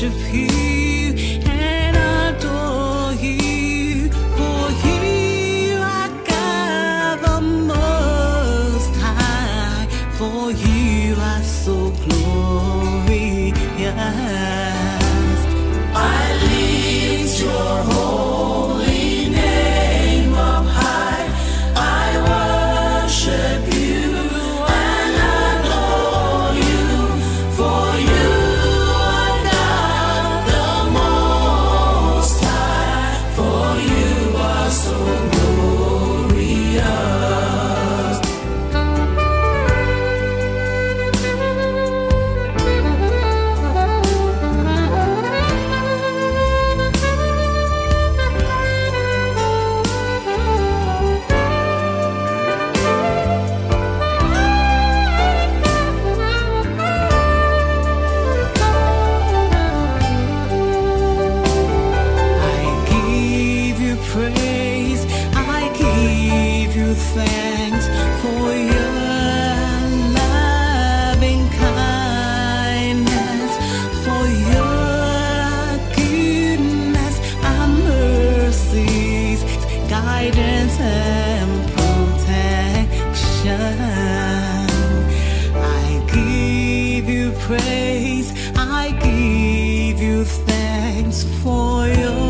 worship you and adore you. For you are God the Most High. For you are so glorious. I lift your holy name up high. I worship you and adore you. For you are God the Most High. For you are so glorious. Praise, I give you thanks for your loving kindness, for your goodness and mercies, guidance and protection. I give you praise, I give you thanks for your